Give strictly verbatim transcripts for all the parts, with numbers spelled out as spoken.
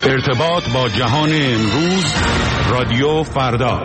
ارتباط با جهان امروز، رادیو فردا.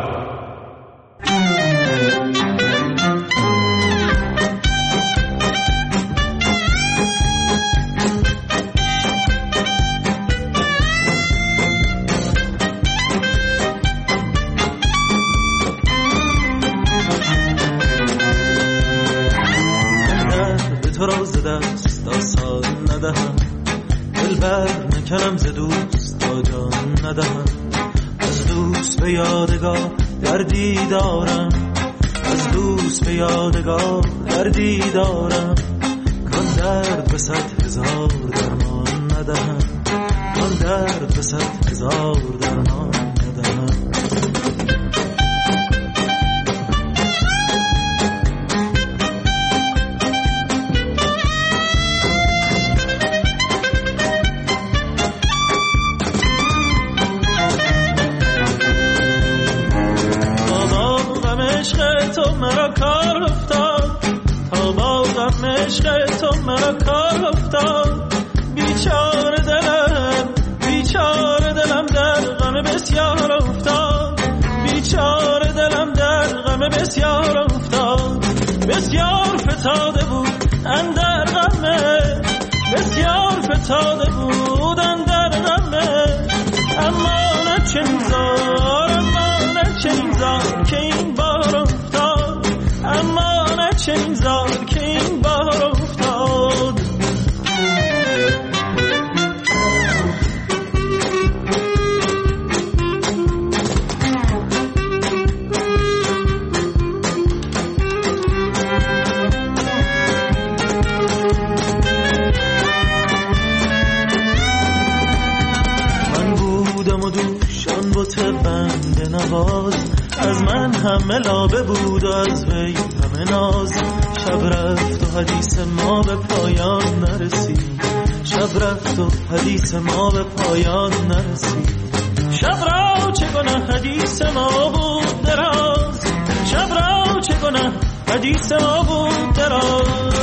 تو را ز دست آسان ندهم، دلبر نکنم ز دوست تا جان ندهم. از دوست به یادگار دردی دارم، از دوست به یادگار دردی دارم. کان درد به صد هزار درمان ندهم، کان درد به صد هزار درمان ندهم. تو مرا کار افتاد، تا با غم عشق تو مرا کار افتاد. بیچاره دلم، بیچاره دلم در غم بسیار افتاد، بیچاره دلم در غم بسیار افتاد. بسیار فتاده بود اندر غمه، بسیار فتاده بود اندر غمه. اما نه چنین زار، اما نه چنین زار که این بار افتاد، اما نه چنین زار که این بار افتاد. من بودم و دوشان بوت بنده نواز، از من همه لابه بود و از وی همه ناز. شب رفت و حدیث ما به پایان نرسید، شب رفت و حدیث ما به پایان نرسید. شب را چه گناه حدیث ما بود دراز، شب را چه گناه حدیث ما بود دراز.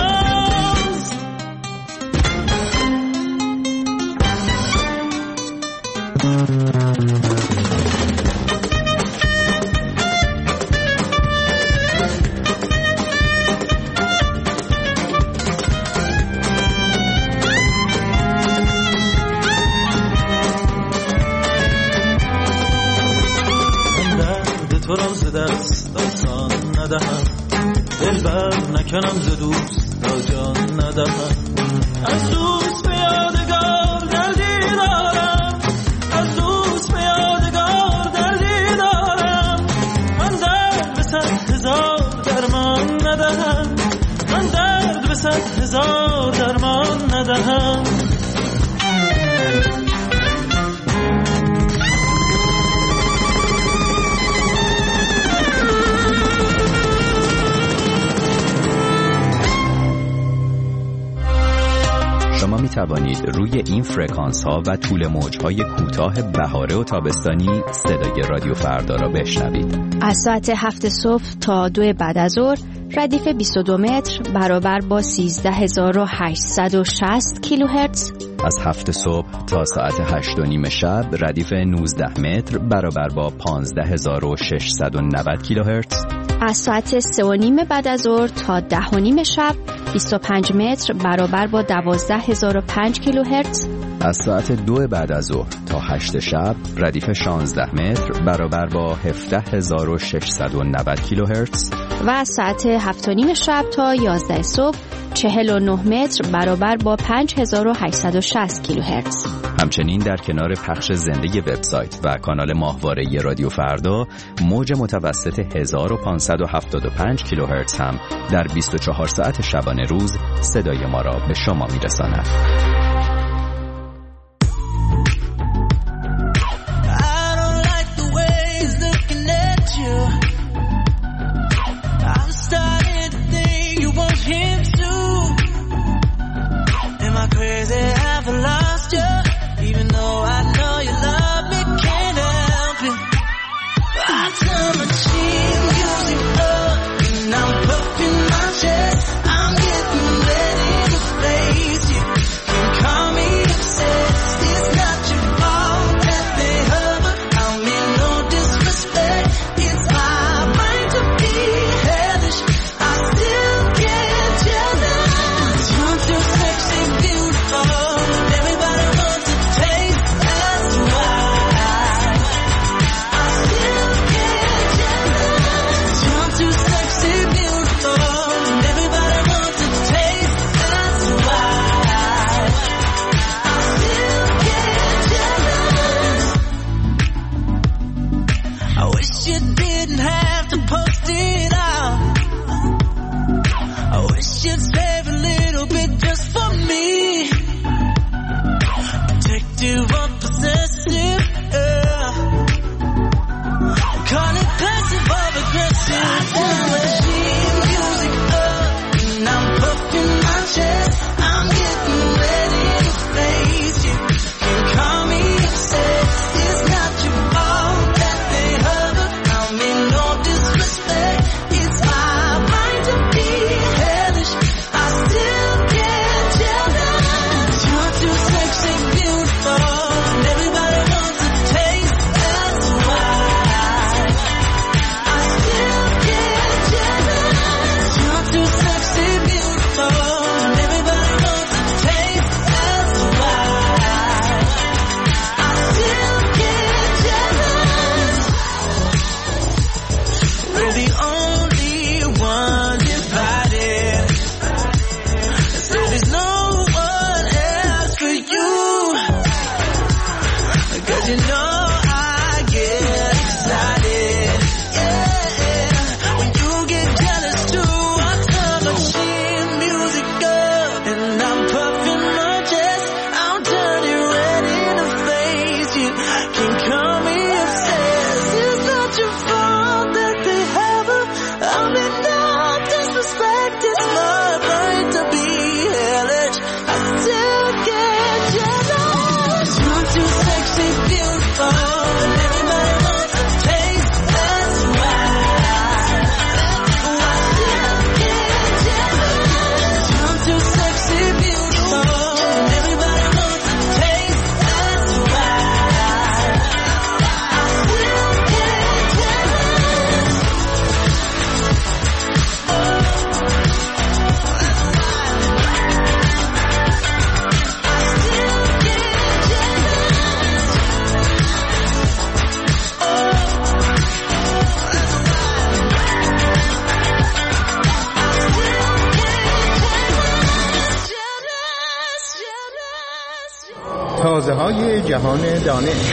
تو را ز دست آسان ندهم، دلبر نکنم ز دوست تا جان ندهم. از دوست به یادگار دردی دارم، از دوست به یادگار دردی دارم. من درد به صد هزار درمان ندهم، من درد به صد هزار درمان ندهم. شما می توانید روی این فرکانس ها و طول موج های کوتاه بهاره و تابستانی صدای رادیو فردا را بشنوید. از ساعت هفت صبح تا دو بعد از ظهر ردیف بیست و دو متر برابر با سیزده هزار و هشتصد و شصت کیلوهرتز. از هفت صبح تا ساعت هشت و نیم شب ردیف نوزده متر برابر با پانزده هزار و ششصد و نود کیلوهرتز. از ساعت سه و نیم بعد از ظهر تا ده و نیم شب بیست و پنج متر برابر با دوازده هزار و پنج کیلوهرتز. از ساعت دو بعد از ظهر تا هشت شب ردیف شانزده متر برابر با هفده هزار و ششصد و نود کیلوهرتز. و از ساعت هفت و نیم شب تا یازده صبح چهل و نه متر برابر با پنج هزار و هشتصد و شصت کیلوهرتز. همچنین در کنار پخش زنده وبسایت و کانال ماهواره رادیو فردا، موج متوسط هزار و پانصد و هفتاد و پنج کیلوهرتز هم در بیست و چهار ساعت شبانه روز صدای ما را به شما میرساند. I'm getting ready to face you. seductive or possessive, yeah. Call it passive or aggressive. Machine music up, and I'm puffing my chest. I'm getting ready to face you. Can call me obsessed. It's not your fault that they hover. I mean no disrespect. It's my right to be hellish. I still get jealous. You're too sexy, beautiful, and everybody wants a taste. That's why I still get jealous. You're too sexy, beautiful, and everybody wants a taste. That's why I still get jealous. We're the only one divided, so there's no one else for you. Cause you know I get excited, yeah. When you get jealous too, I turn machine music up, and I'm puffing my chest. I'm turning ready to face you. Can call me obsessed. It's not your fault that they have her. I mean no disrespect. It's my right to be hellish. I still get jealous. You're too sexy, beautiful, and everybody wants a taste. That's why I still get jealous. You're too sexy, beautiful, and everybody wants a taste. That's why I still get jealous. تازه های جهان دانش.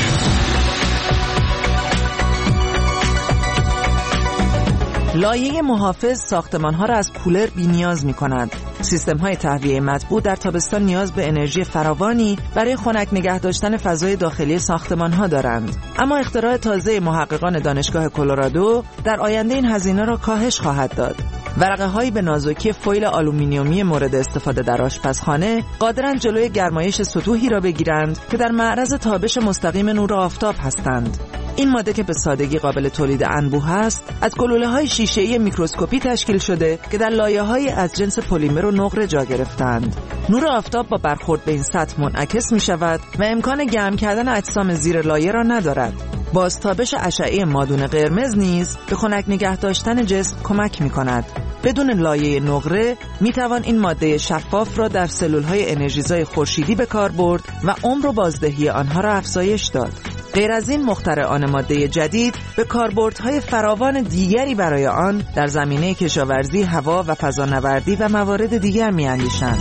لایه محافظ ساختمان‌ها را از کولر بی‌نیاز می‌کند. سیستم‌های تهویه مطبوع در تابستان نیاز به انرژی فراوانی برای خنک نگه داشتن فضای داخلی ساختمان‌ها دارند. اما اختراع تازه محققان دانشگاه کلرادو در آینده این هزینه را کاهش خواهد داد. ورقه‌هایی به نازکی فویل آلومینیومی مورد استفاده در آشپزخانه قادرند جلوی گرمایش سطوحی را بگیرند که در معرض تابش مستقیم نور آفتاب هستند. این ماده که به سادگی قابل تولید انبوه است، از گلوله‌های شیشه‌ای میکروسکوپی تشکیل شده که در لایه‌های از جنس پلیمر و نقره جا گرفتند. نور آفتاب با برخورد به این سطح منعکس می‌شود و امکان گرم کردن اجسام زیر لایه را ندارد. بازتابش اشعه مادون قرمز نیز به خنک نگه داشتن جسم کمک می‌کند. بدون لایه نقره می‌توان این ماده شفاف را در سلول‌های انرژیزای خورشیدی به کار برد و عمر و بازدهی آنها را افزایش داد. غیر از این مخترعان ماده جدید به کاربردهای فراوان دیگری برای آن در زمینه کشاورزی، هوا و فضانوردی و موارد دیگر می‌اندیشند.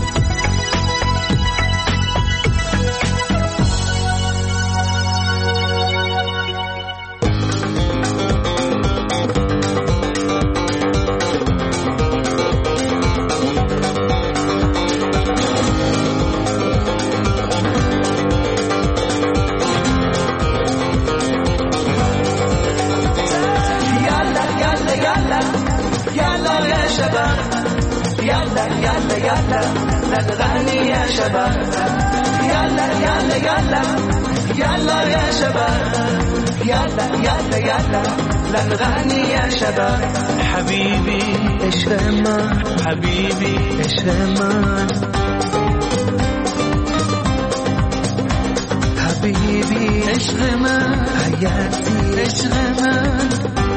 نغني يا شباب يلا يلا يلا يلا يا شباب يلا يلا يلا نغني يا شباب حبيبي ايش رمان حبيبي ايش رمان حبيبي ايش رمان حياتي ايش رمان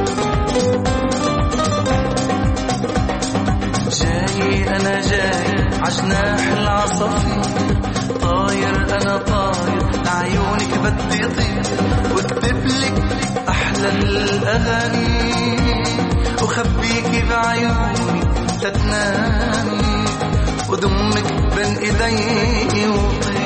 جاي انا جاي عجناح العصافير طاير انا طاير لعيونك بدي طير واكتب لك احلى الاغاني وخبيكي بعيوني تتنامي ودمك بين ايدي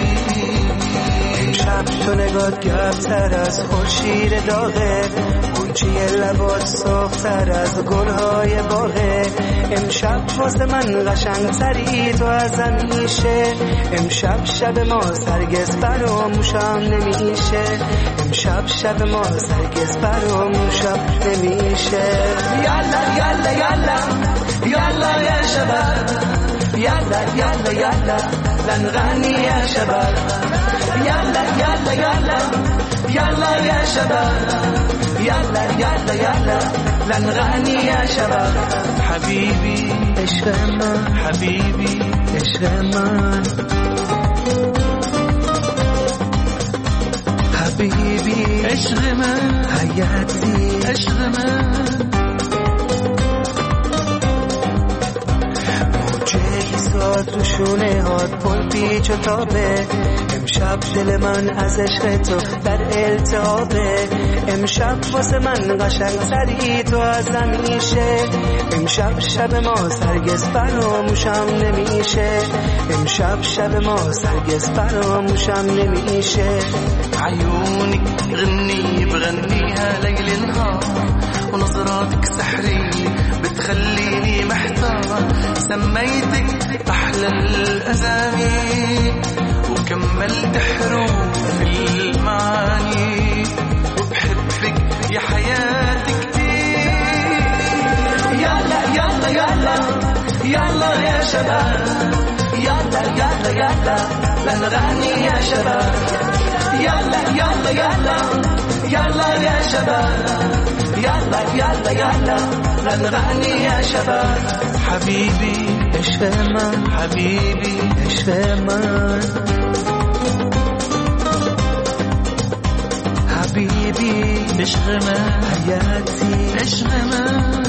وطير امشب تو نگات گرمتر از خورشید داغه قنچه لباس صافتر از گلهای باغه. امشب واسه من قشنگ تری تو از همیشه. امشب شب ما سرگز فراموشم نمیشه. امشب شب ما سرگز فراموشم نمیشه. یالا یالا یالا یالا یا شباب یالا یالا یالا لنغني يا شباب. يلا يلا يلا يلا يا شباب. يلا يلا يلا لنغني يا شباب. حبيبي عشق من حبيبي عشق من حبيبي عشق من حياتي عشق من. تو شونه هات پل پیچ و تابه. امشب دل من از عشق تو در التهابه. امشب واسه من قشنگ تری تو از همیشه. امشب شب ما سرگز فراموشم نمیشه. امشب شب ما سرگز فراموشم نمیشه. عيونك غني بغنيها ليل نهار ونظراتك سحري بتخليني محتار. سميتك أحلى الأسامي وكملت حروف المعاني وبحبك يا حياتي كتير. يلا يلا يلا يلا يا شباب. يلا يلا يلا لنغني يا شباب. يلا يلا يلا يلا يا شباب. يلا يلا يلا لنغني يا شباب. حبيبي عشق من حبيبي عشق من حبيبي عشق من حياتي عشق من.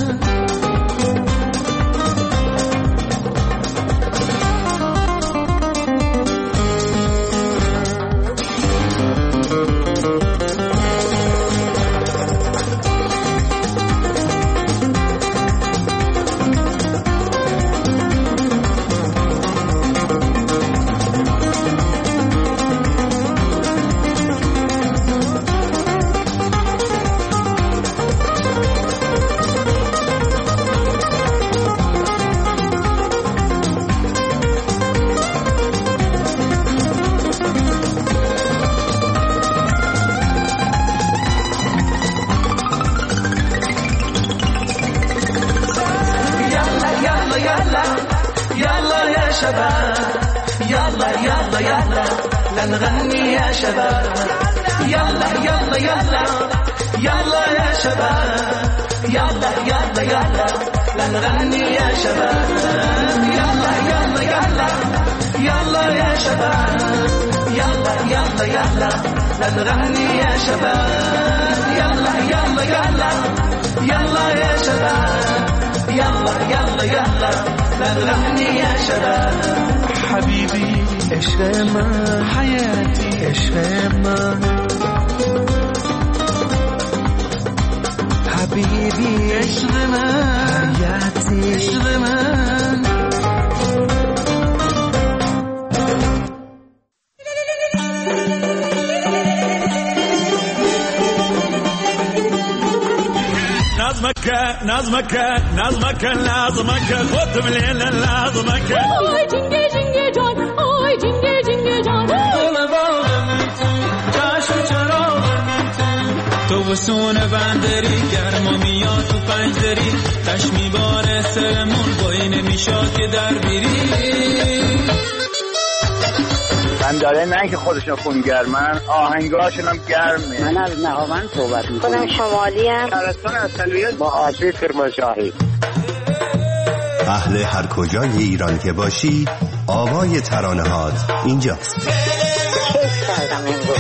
لنغني يا شباب. يلا يلا يلا يلا يا شباب. يلا يلا يلا لنغني يا شباب. يلا يلا يلا يلا يا شباب. يلا يلا يلا لنغني يا شباب. يلا يلا يلا يلا يا شباب. يلا يلا يلا لنغني يا شباب. حبيبي عشق من حياتي عشق من حبيبي عشق من حياتي عشق من. نظمك نظمك نظمك لازمك خد من الليل لازمك. اوه جنگه جنگه جان اوه جنگه جنگه جان چشم چراغ تو وسون بندری گرما میاد تو پنجدری تش میباره سرمون بایی نمیشاد که در بیری. من داره نه که خودشون خونگرمن آهنگاشون هم گرمه. من از نهاوند صحبت میکنم. خودم شمالی هم شهرستان اصلیت با آسیب کرمانشاهی. اهل هر کجای ایران که باشی آوای ترانه هات اینجاست. کیف کردم امروز.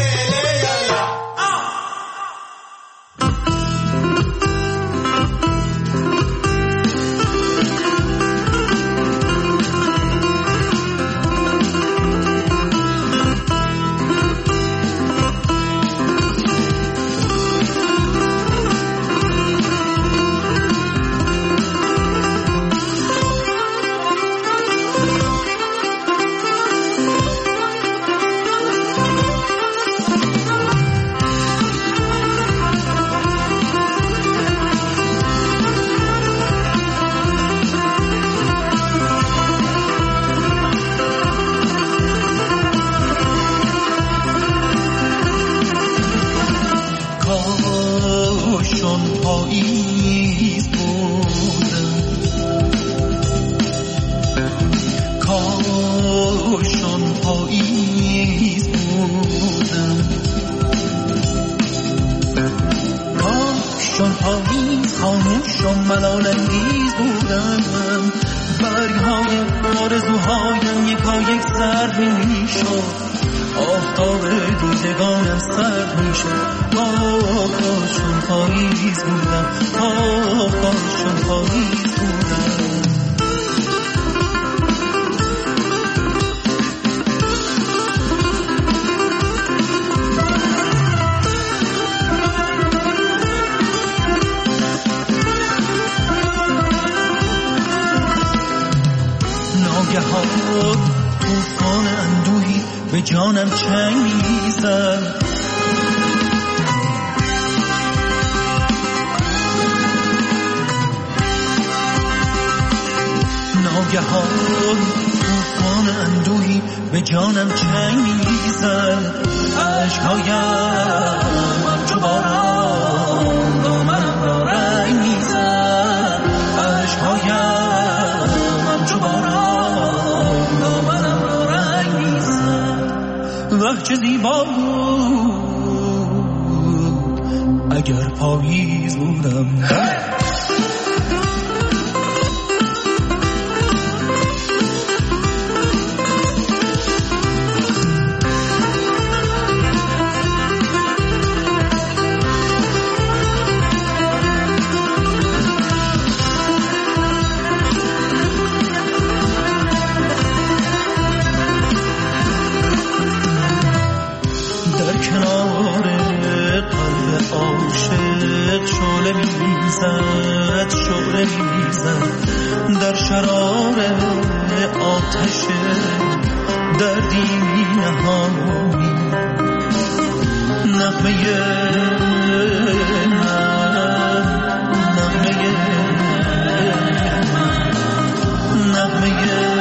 کاشم ملال انگیز بودم، برگهای آرزوهایم یکا یک زرد میشد، آفتاب دیدگانم سرد میشد. آه کاشم پاییز بودم، آه کاشم پاییز بودم. ناگهان طوفان اندوهی به جانم چنگ میزد، ناگهان طوفان اندوهی به جانم چنگ میزد. عشقهایم همچو باران دامنم را رنگ میزد، عشقهایم همچو باران دامنم را رنگ میزد. وقت چه زیبا بود اگر پاییز بودم. شعله میزد شعله میزد در شرار آتش دردی می نهانی. نغمه من نغمه من نغمه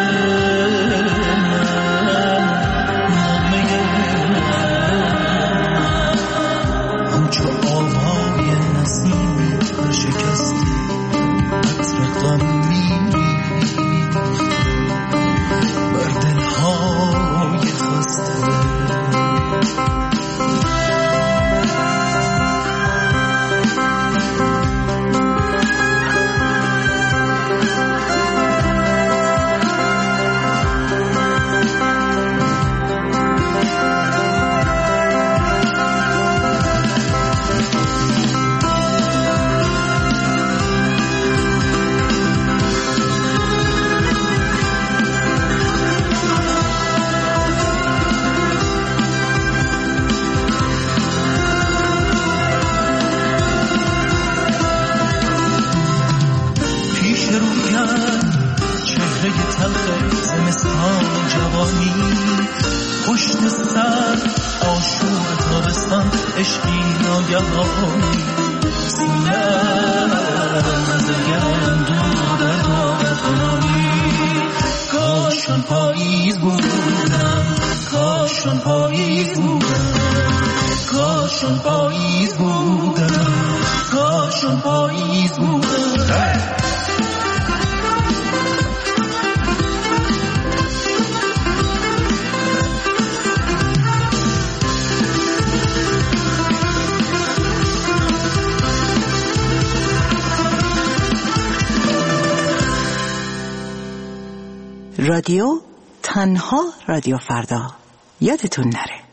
رادیو تنها رادیو فردا، یادتون نره.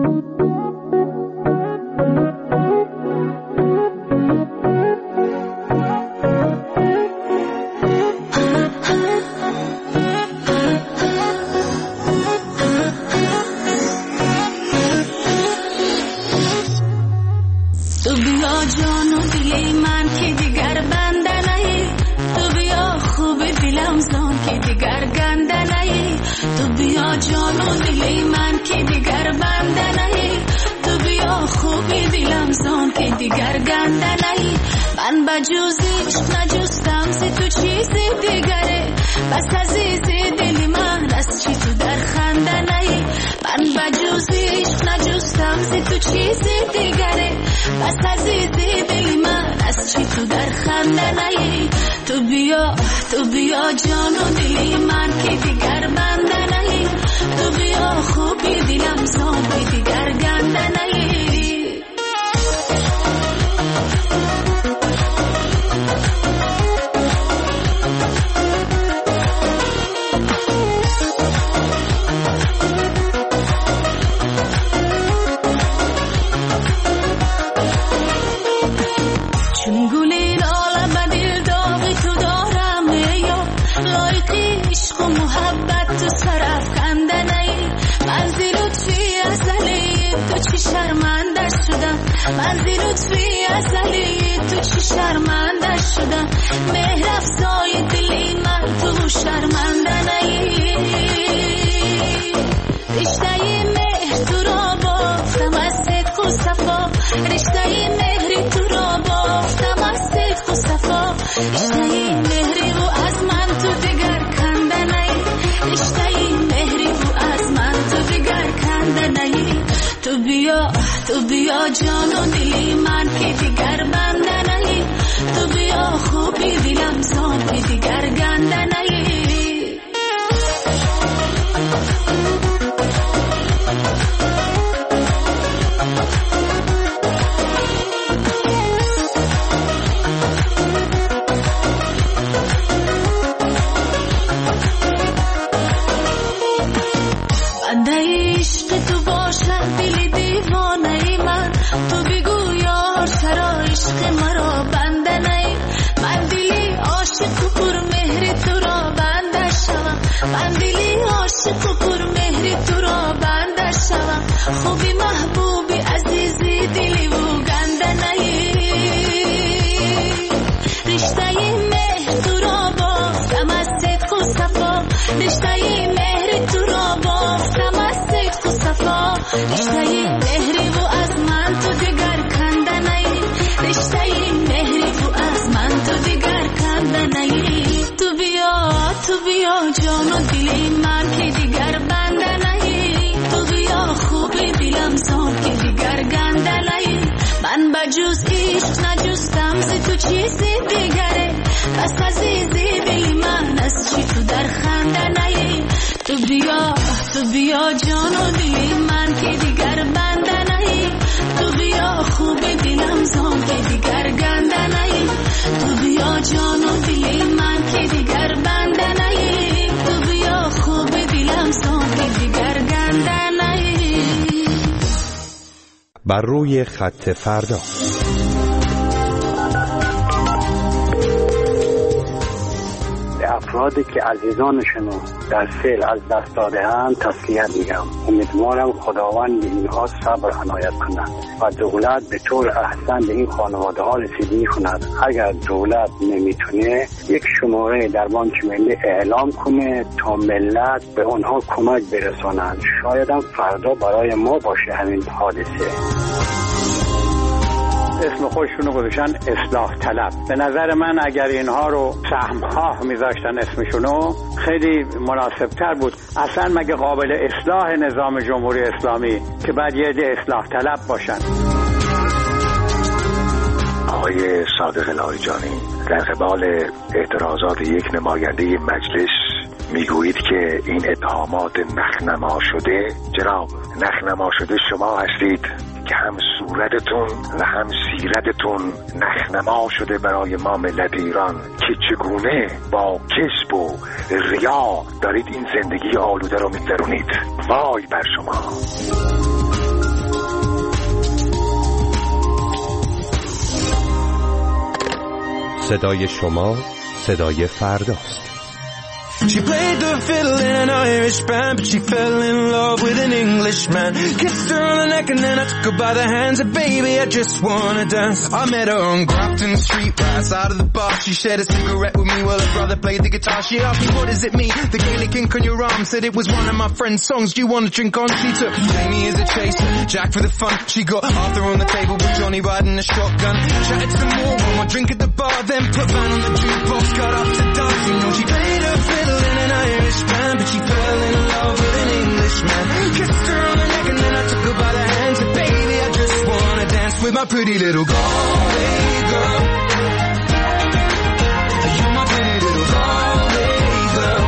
تو بیا جان و دل من که دیگر بنده نهی، تو بیا خوب دلم زان که دیگر گنده نهی، تو بیا جان و دل من که دیگر بنده نهی، تو بیا خوب دلم زان که دیگر گنده نهی. من بجوزیش نجستم ز تو چیز دیگره، بس عزیز دل من از چی تو در خنده نهی. من بجوزیش نجستم ز تو چیز دیگره، بس عزیز دل من از چی تو در خنده نهی. تو بیا تو بیا جان و دل من که دیگر بنده نهی، تو بیا خوبی دلم زان که دیگر گنده نهی. تو چی شرمنده شدم من بی لطفی ازلی تو چی شرمنده شدم مهر افزای دلی من تو شرمنده نی رشته مهر تو را بافتم از صدق و صفا رشته مهری تو را بافتم از صدق و صفا رشته مهری و از من تو دیگر کنده نی رشته مهری و از من تو دیگر کنده نی تو بیا تو بیا جان و دلی من که دیگر بنده نی تو بیا خوبی دلم زان که دیگر گنده نی خوبی محبوبی عزیزی دلی و گنده نی رشته مهر تو را بافتم از صدق و صفا رشته مهر تو را بافتم از صدق و صفا رشته مهری و از من تو دیگر کنده نی رشته مهری و از من تو دیگر کنده نی تو بیا تو بیا جان و دلی من که دیگر بنده نی تو بیا خوبی دلم زان که دیگر گنده نی من بجوز عشق نجستم ز تو چیزی دیگره بس عزیزی دلی من از چی تو در خنده نی تو بیا تو بیا جان و دلی من که دیگر بنده نی تو بیا خوبی دلم زان که دیگر گنده نی تو بیا جان و دلی من که دیگر بنده نی تو بیا خوبی دلم زان که دیگر گنده نی بر روی خط فردا. افرادی که عزیزانشون در سیل از دست داده‌اند تسلیت میگم. امیدوارم خداوند اینها صبر عنایت کند و دولت به طور احسن به این خانواده ها رسیدگی کند. اگر دولت نمیتونه یک شماره در بانک ملی اعلام کنه تا ملت به اونها کمک برسانند. شاید هم فردا برای ما باشه همین حادثه. اسم خودشونو گذاشتن اصلاح طلب. به نظر من اگر اینها رو سهم‌ها میذاشتن اسمشونو خیلی مناسبتر بود. اصلا مگه قابل اصلاح نظام جمهوری اسلامی که بعد یه عده اصلاح طلب باشن؟ آقای صادق لاریجانی، در قبال اعتراضات یک نماینده مجلس میگویید که این اتهامات نخنما شده. جناب، نخنما شده شما هستید که هم صورتتون و هم سیرتتون نخنما شده برای ما ملت ایران که چگونه با کسب و ریا دارید این زندگی آلوده رو می‌گذرونید. وای بر شما. صدای شما صدای فرداست. She played the fiddle in an Irish band, but she fell in love with an Englishman. Kissed her on the neck and then I took her by the hands. And baby, I just wanna dance. I met her on Grafton Street, right outside of the bar. She shared a cigarette with me while her brother played the guitar. She asked me, what does it mean? The Gaelic ink on your arm. Said it was one of my friend's songs. Do you want to drink on? She took Jamie as a chaser, Jack for the fun. She got Arthur on the table with Johnny riding a shotgun. Chatted some more, one more drink at the bar. Then put Van on the jukebox, got up to dance. You know she played her fiddle in an Irish band, but she fell in love with an Englishman. Kissed her on the neck and then I took her by the hands. And baby, I just wanna dance with my pretty little Galway girl. You're my pretty little Galway girl.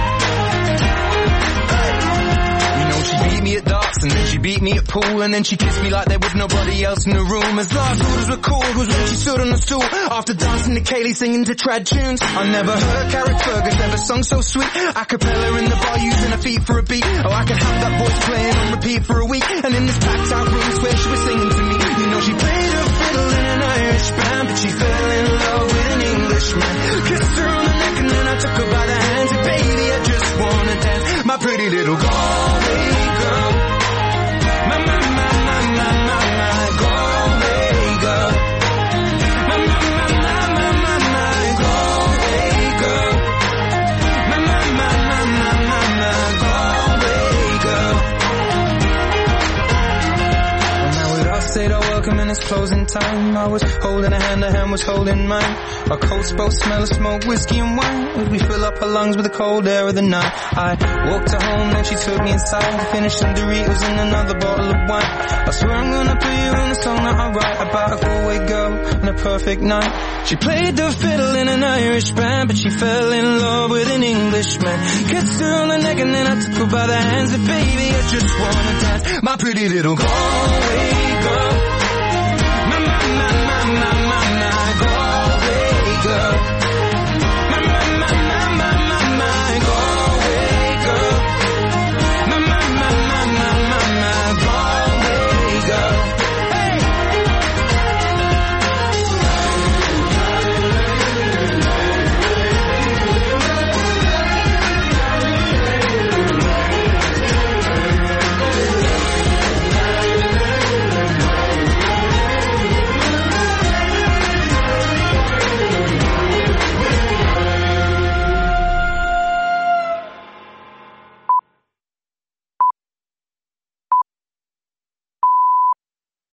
You know she beat me at darts and then she beat me at pool, and then she kissed me like there was nobody else in the room. As last orders were called was when she stood on the stool after dancing to Kaylee singing to trad tunes. I never heard Carrick Fergus ever sung so sweet. A cappella in the bar using her feet for a beat. Oh, I could have that voice playing on repeat for a week. And in this packed out room where she was singing to me. You know she played her fiddle in an Irish band, but she fell in love with an Englishman. Kissed her on the neck and then I took her by the hands. And baby, I just wanna dance, my pretty little Galway girl. My, my, my, my, my, my. said I welcome and it's closing time. I was holding a hand, a hand was holding mine. Our coats both smell of smoke, whiskey and wine, as we fill up our lungs with the cold air of the night. I walked her home, then she took me inside, finished some Doritos and another bottle of wine. I swear I'm gonna put you in a song that I write about a Galway girl and a perfect night. She played the fiddle in an Irish band, but she fell in love with an Englishman. Kissed her on the neck and then I took her by the hands, and baby I just wanna dance, my pretty little Galway